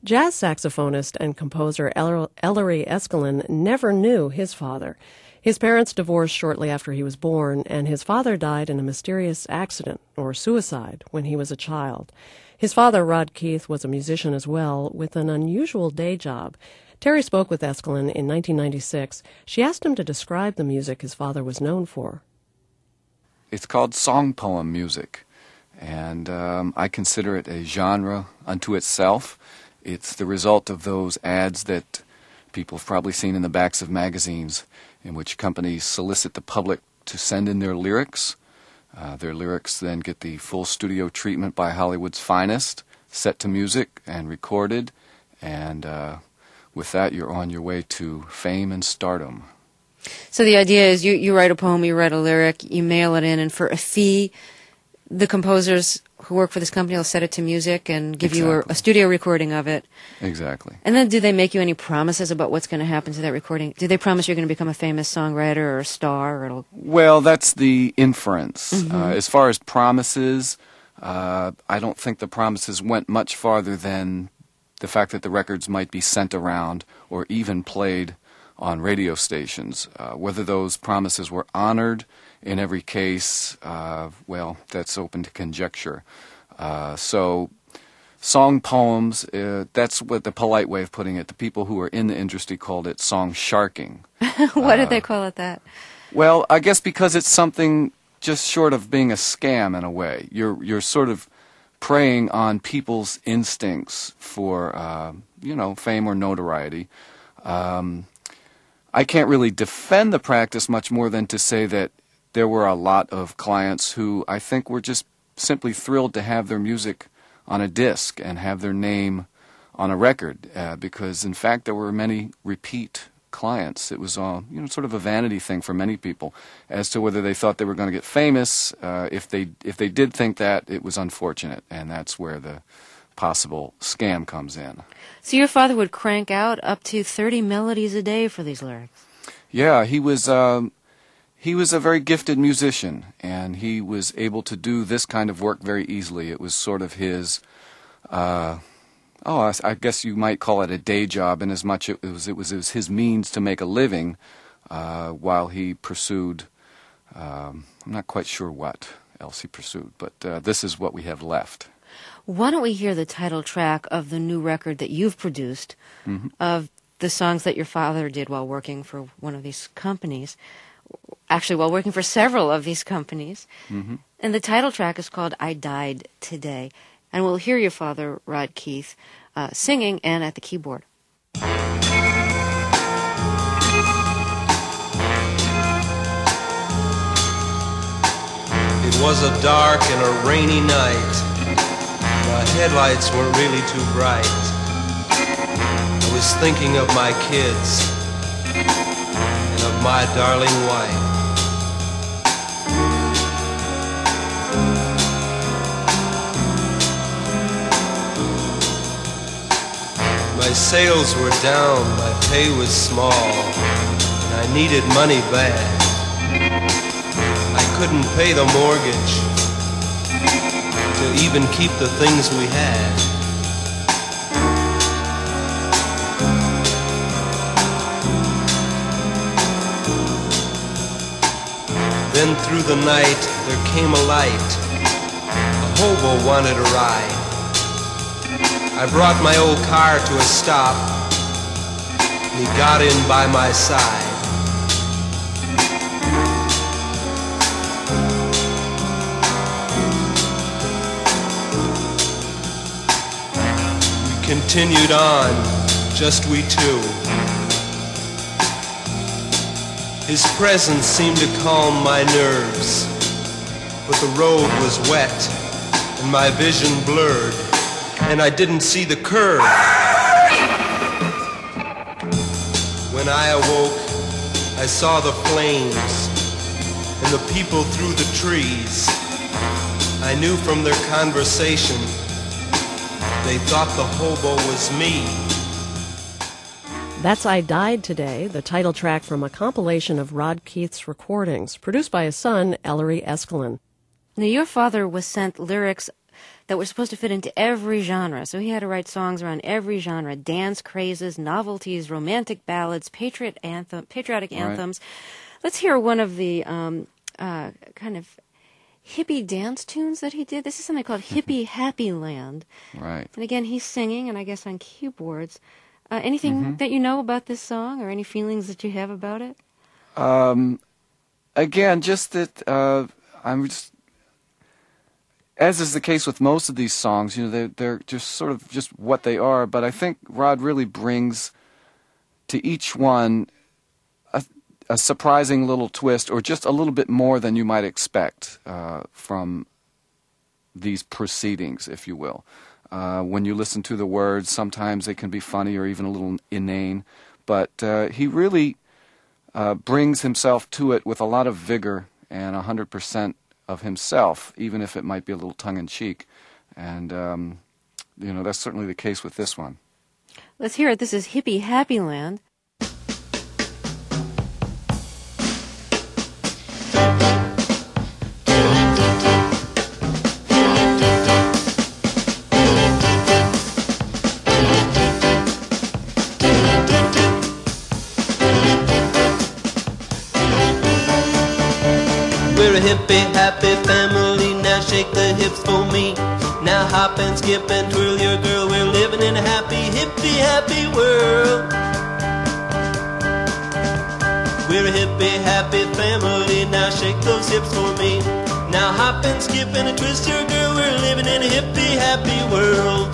Jazz saxophonist and composer Ellery Eskelin never knew his father. His parents divorced shortly after he was born, and his father died in a mysterious accident or suicide when he was a child. His father, Rod Keith, was a musician as well, with an unusual day job. Terry spoke with Eskelin in 1996. She asked him to describe the music his father was known for. It's called song poem music, and I consider it a genre unto itself. It's the result of those ads that people have probably seen in the backs of magazines, in which companies solicit the public to send in their lyrics. Their lyrics then get the full studio treatment by Hollywood's finest, set to music and recorded, and with that you're on your way to fame and stardom. So the idea is you write a poem, you write a lyric, you mail it in, and for a fee, the composers who work for this company will set it to music and give you a studio recording of it. Exactly. And then do they make you any promises about what's going to happen to that recording? Do they promise you're going to become a famous songwriter or a star? Or it'll... Well, that's the inference. Mm-hmm. As far as promises, I don't think the promises went much farther than the fact that the records might be sent around or even played on radio stations. Whether those promises were honored in every case, well, that's open to conjecture. So song poems, that's what the polite way of putting it. The people who are in the industry called it song sharking. Why did they call it that? Well, I guess because it's something just short of being a scam in a way. You're sort of preying on people's instincts for, fame or notoriety. I can't really defend the practice much more than to say that there were a lot of clients who I think were just simply thrilled to have their music on a disc and have their name on a record, because in fact there were many repeat clients. It was sort of a vanity thing for many people as to whether they thought they were going to get famous. If they did think that, it was unfortunate, and that's where the possible scam comes in. So your father would crank out up to 30 melodies a day for these lyrics? Yeah, he was a very gifted musician, and he was able to do this kind of work very easily. It was sort of his, I guess you might call it a day job, in as much it was his means to make a living while he pursued, I'm not quite sure what else he pursued, but this is what we have left. Why don't we hear the title track of the new record that you've produced, Mm-hmm. of the songs that your father did while working for one of these companies, actually while working for several of these companies. Mm-hmm. And the title track is called I Died Today. And we'll hear your father, Rod Keith, singing and at the keyboard. It was a dark and a rainy night. The headlights weren't really too bright. I was thinking of my kids and of my darling wife. My sales were down, my pay was small, and I needed money bad. I couldn't pay the mortgage to even keep the things we had. Then through the night there came a light. A hobo wanted a ride. I brought my old car to a stop, and he got in by my side. We continued on, just we two. His presence seemed to calm my nerves, but the road was wet and my vision blurred, and I didn't see the curve. When I awoke, I saw the flames and the people through the trees. I knew from their conversation they thought the hobo was me. That's I Died Today, the title track from a compilation of Rod Keith's recordings, produced by his son, Ellery Eskelin. Now, your father was sent lyrics that were supposed to fit into every genre. So he had to write songs around every genre: dance crazes, novelties, romantic ballads, patriotic anthems. Let's hear one of the kind of hippie dance tunes that he did. This is something called Hippie Happy Land. Right. And again, he's singing, and I guess on keyboards. Anything that you know about this song, or any feelings that you have about it? Again, just that I'm just, as is the case with most of these songs, you know, they're just sort of just what they are. But I think Rod really brings to each one a surprising little twist, or just a little bit more than you might expect from these proceedings, if you will. When you listen to the words, sometimes they can be funny or even a little inane, but he really brings himself to it with a lot of vigor and 100% of himself, even if it might be a little tongue-in-cheek. And, you know, that's certainly the case with this one. Let's hear it. This is Hippie Happy Land. We're a hippie, happy family, now shake the hips for me. Now hop and skip and twirl your girl, we're living in a happy, hippie, happy world. We're a hippie, happy family, now shake those hips for me. Now hop and skip and twist your girl, we're living in a hippie, happy world.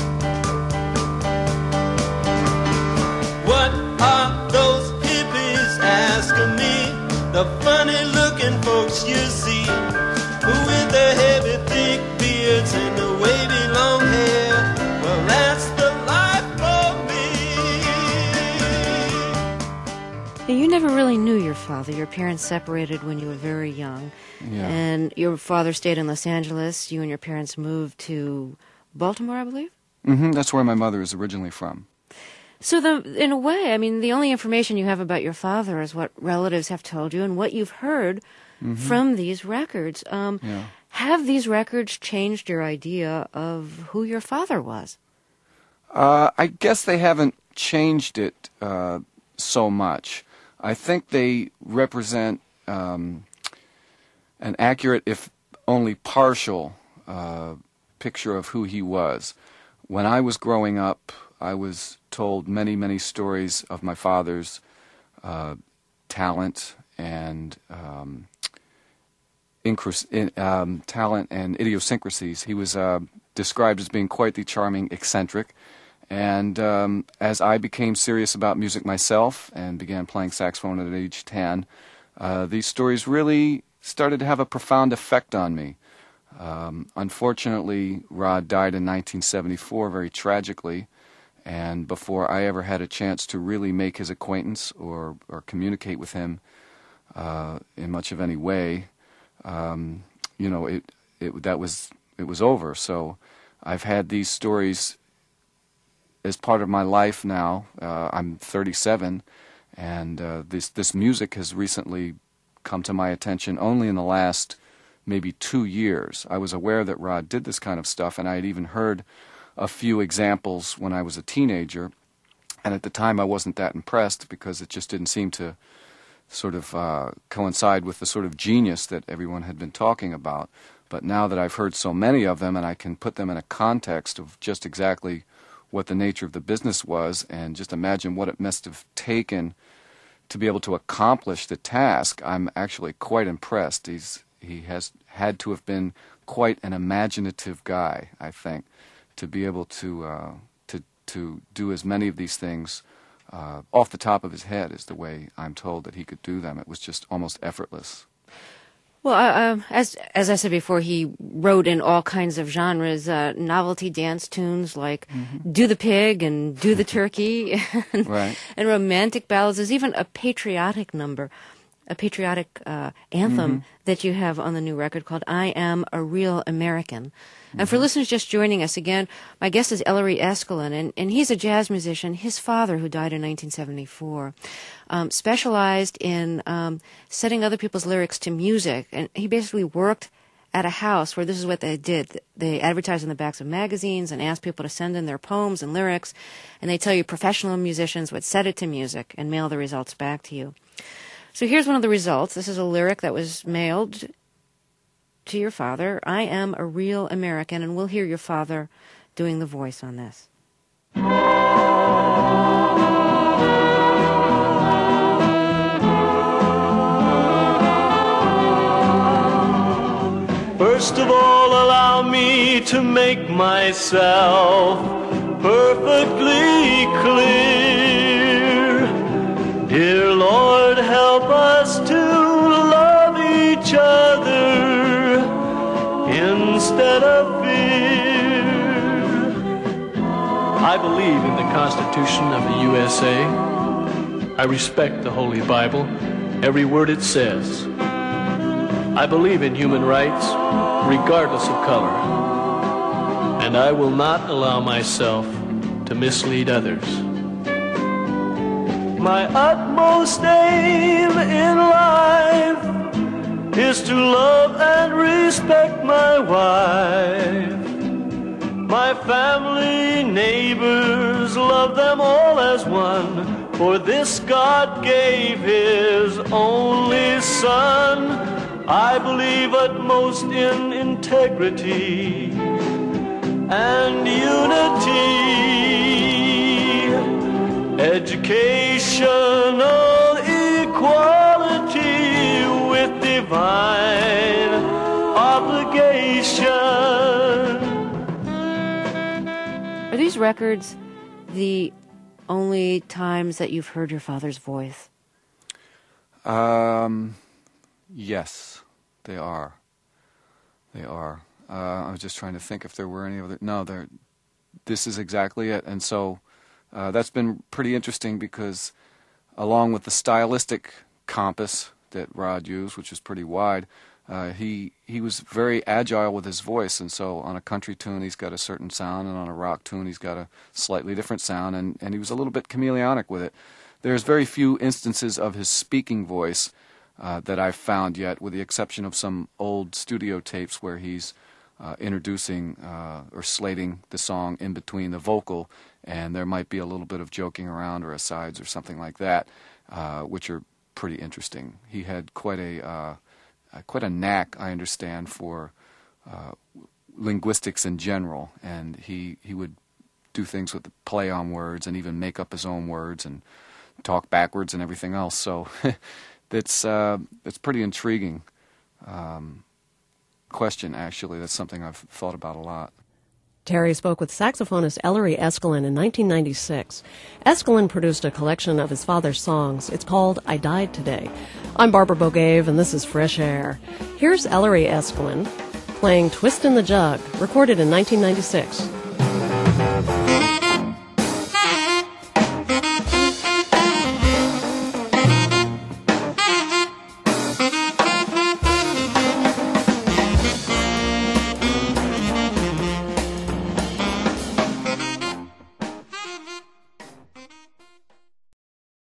What are those hippies asking me? The funny looking folks you see, with their heavy thick beards and the wavy long hair. Well, that's the life for me. Now, you never really knew your father. Your parents separated when you were very young. Yeah. And your father stayed in Los Angeles. You and your parents moved to Baltimore, I believe? That's where my mother is originally from. So, in a way, I mean, the only information you have about your father is what relatives have told you and what you've heard from these records. Have these records changed your idea of who your father was? I guess they haven't changed it so much. I think they represent an accurate, if only partial, picture of who he was. When I was growing up, I was told many, many stories of my father's talent and talent and idiosyncrasies. He was described as being quite the charming eccentric. And as I became serious about music myself and began playing saxophone at age 10, these stories really started to have a profound effect on me. Unfortunately, Rod died in 1974 very tragically. And before I ever had a chance to really make his acquaintance or communicate with him in much of any way, you know, it was over. So I've had these stories as part of my life now. I'm 37, and this music has recently come to my attention only in the last maybe 2 years. I was aware that Rod did this kind of stuff, and I had even heard a few examples when I was a teenager, and at the time I wasn't that impressed because it just didn't seem to sort of coincide with the sort of genius that everyone had been talking about. But now that I've heard so many of them and I can put them in a context of just exactly what the nature of the business was and just imagine what it must have taken to be able to accomplish the task, I'm actually quite impressed. He has had to have been quite an imaginative guy, I think, to be able to do as many of these things off the top of his head is the way I'm told that he could do them. It was just almost effortless. Well, as I said before, he wrote in all kinds of genres, novelty dance tunes like Do the Pig and Do the Turkey, and, right. and romantic ballads. There's even a patriotic number, a patriotic anthem that you have on the new record called I Am a Real American. And for listeners just joining us again, my guest is Ellery Eskelin, and he's a jazz musician. His father, who died in 1974, specialized in setting other people's lyrics to music, and he basically worked at a house where this is what they did. They advertised in the backs of magazines and asked people to send in their poems and lyrics, and they tell you professional musicians would set it to music and mail the results back to you. So here's one of the results. This is a lyric that was mailed to your father. I am a real American, and we'll hear your father doing the voice on this. First of all, allow me to make myself perfectly clear. Dear Lord, help us to love each other instead of fear. I believe in the Constitution of the USA. I respect the Holy Bible, every word it says. I believe in human rights, regardless of color, and I will not allow myself to mislead others. My utmost aim in life is to love and respect my wife. My family, neighbors, love them all as one, for this God gave His only Son. I believe utmost in integrity and unity, educational equality with divine obligation. Are these records the only times that you've heard your father's voice? Yes, they are. They are. I was just trying to think if there were any other. No, this is exactly it. And so that's been pretty interesting because along with the stylistic compass that Rod used, which is pretty wide, he was very agile with his voice. And so on a country tune, he's got a certain sound, and on a rock tune, he's got a slightly different sound. And he was a little bit chameleonic with it. There's very few instances of his speaking voice that I've found yet, with the exception of some old studio tapes where he's introducing or slating the song in between the vocal, and there might be a little bit of joking around or asides or something like that, which are pretty interesting. He had quite a knack, I understand, for linguistics in general, and he would do things with the play on words and even make up his own words and talk backwards and everything else. So it's pretty intriguing question, actually. That's something I've thought about a lot. Terry spoke with saxophonist Ellery Eskelin in 1996. Eskelin produced a collection of his father's songs. It's called I Died Today. I'm Barbara Bogave, and this is Fresh Air. Here's Ellery Eskelin playing Twist in the Jug, recorded in 1996.